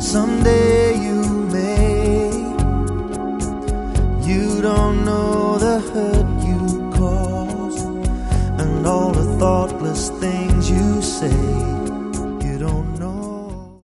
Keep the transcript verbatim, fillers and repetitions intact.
someday you may. You don't know the hurt you cause and all the thoughtless things you say.